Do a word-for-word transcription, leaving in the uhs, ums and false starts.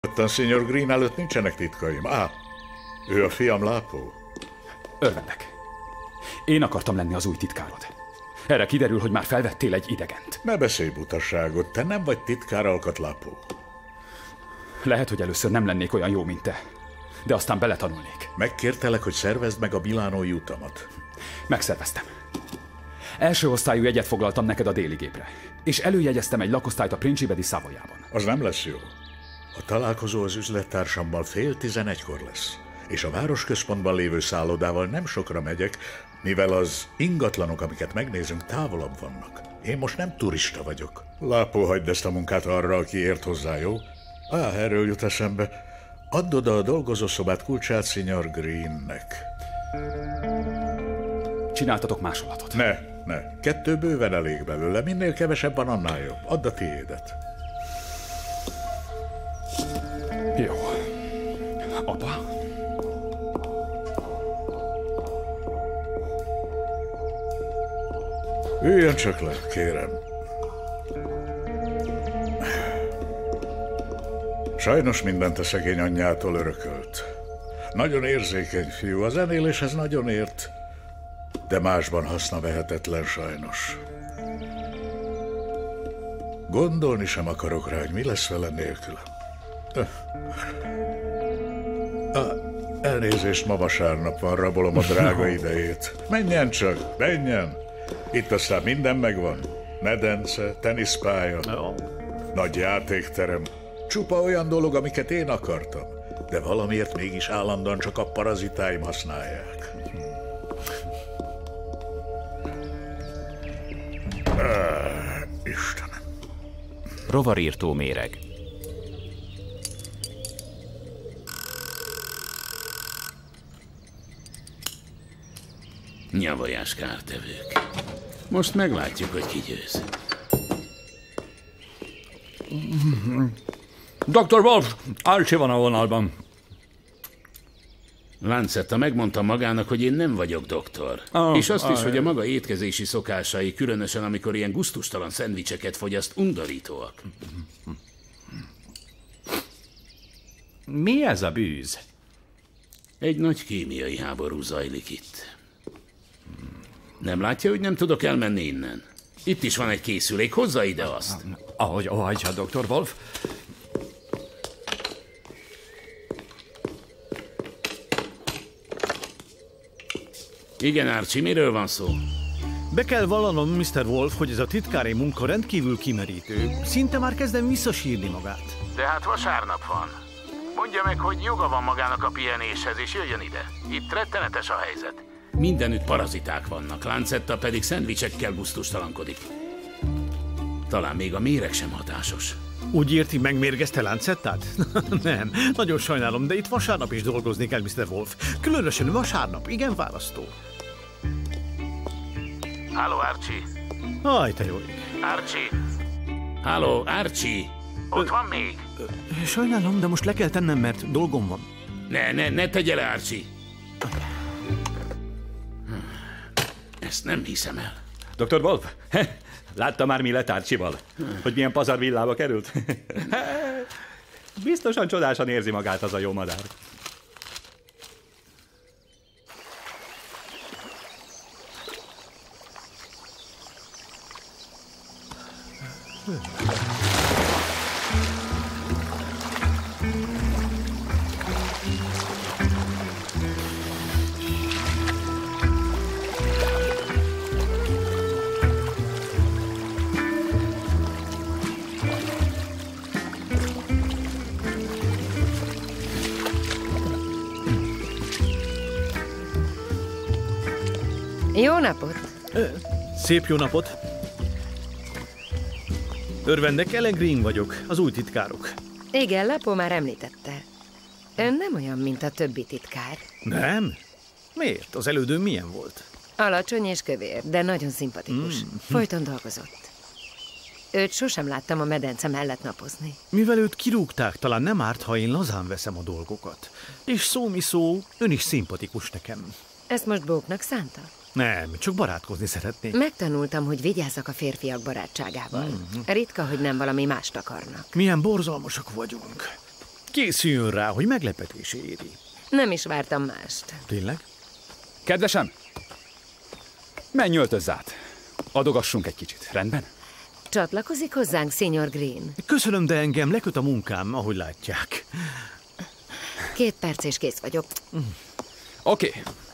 Senior Green előtt nincsenek titkaim. Á, ő a fiam Lápó. Örvendek. Én akartam lenni az új titkárod. Erre kiderül, hogy már felvettél egy idegent. Ne beszélj butaságot, te nem vagy titkár alkat, Lápó. Lehet, hogy először nem lennék olyan jó, mint te, de aztán beletanulnék. Megkértelek, hogy szervezd meg a milánói utamat. Megszerveztem. Első osztályú jegyet foglaltam neked a déli gépre, és előjegyeztem egy lakosztályt a Principe di Savoiában. Az nem lesz jó. A találkozó az üzlettársammal fél tizenegykor lesz, és a városközpontban lévő szállodával nem sokra megyek, mivel az ingatlanok, amiket megnézünk, távolabb vannak. Én most nem turista vagyok. Lápó, hagyd ezt a munkát arra, aki ért hozzá, jó? Á, erről jut eszembe. Add oda a dolgozószobát kulcsát Senior Greennek. Csináltatok másolatot? Ne, ne. Kettő bőven elég belőle. Minél kevesebb van, annál jobb. Add a tiédet. Jó. Apa? Üljön csak le, kérem. Sajnos mindent a szegény anyjától örökölt. Nagyon érzékeny fiú, a zenéléshez nagyon ért, de másban hasznavehetetlen sajnos. Gondolni sem akarok rá, hogy mi lesz vele nélkülem. Elnézést, ma vasárnap van, rabolom a drága idejét. Menjen csak, menjen! Itt aztán minden megvan. Medence, teniszpálya, nagy játékterem. Csupa olyan dolog, amiket én akartam. De valamiért mégis állandóan csak a parazitáim használják. Ah, Istenem. Rovarírtó méreg. Nyavajás kártevők. Most meglátjuk, hogy ki győz. doktor Wolf, Archie van a vonalban. Lancetta megmondta magának, hogy én nem vagyok doktor. Oh, és azt oh, is, hogy a maga étkezési szokásai, különösen amikor ilyen gusztustalan szendvicseket fogyaszt, undorítóak. Mi ez a bűz? Egy nagy kémiai háború zajlik itt. Nem látja, hogy nem tudok elmenni innen? Itt is van egy készülék, hozza ide azt. Ahogy, ahogy, doktor Wolf. Igen, Archie, miről van szó? Be kell vallanom, miszter Wolf, hogy ez a titkári munka rendkívül kimerítő. Szinte már kezdem visszasírni magát. De hát vasárnap van. Mondja meg, hogy joga van magának a pihenéshez, és jöjjön ide. Itt rettenetes a helyzet. Mindenütt paraziták vannak, Lancetta pedig szendvicsekkel gusztustalankodik. Talán még a méreg sem hatásos. Úgy érti, megmérgezte Lancettát? Nem, nagyon sajnálom, de itt vasárnap is dolgozni kell, miszter Wolf. Különösen vasárnap, igen választó. Halló, Archie. Aj, te jó ég. Archie. Halló, Archie. Ott van még? Sajnálom, de most le kell tennem, mert dolgom van. Ne, ne, ne tegye le, Archie. Ezt nem hiszem el. doktor Wolf, látta már, mi lett Archie-val? Hogy milyen pazar villába került? Biztosan csodásan érzi magát az a jó madár. Jó napot! Szép jó napot! Örvendek, Ellen Green vagyok, az új titkárok. Igen, Lápó már említette. Ön nem olyan, mint a többi titkár. Nem? Miért? Az elődő milyen volt? Alacsony és kövér, de nagyon szimpatikus. Mm. Folyton dolgozott. Őt sosem láttam a medence mellett napozni. Mivel őt kirúgták, talán nem árt, ha én lazán veszem a dolgokat. És szó mi szó, ön is szimpatikus nekem. Ezt most bóknak szánta? Nem, csak barátkozni szeretnék. Megtanultam, hogy vigyázzak a férfiak barátságával. Mm-hmm. Ritka, hogy nem valami mást akarnak. Milyen borzalmasak vagyunk. Készüljön rá, hogy meglepetés éri. Nem is vártam mást. Tényleg? Kedvesem, menj öltözz át. Adogassunk egy kicsit, rendben? Csatlakozik hozzánk, Signor Green? Köszönöm, de engem leköt a munkám, ahogy látják. Két perc és kész vagyok. Oké. Okay.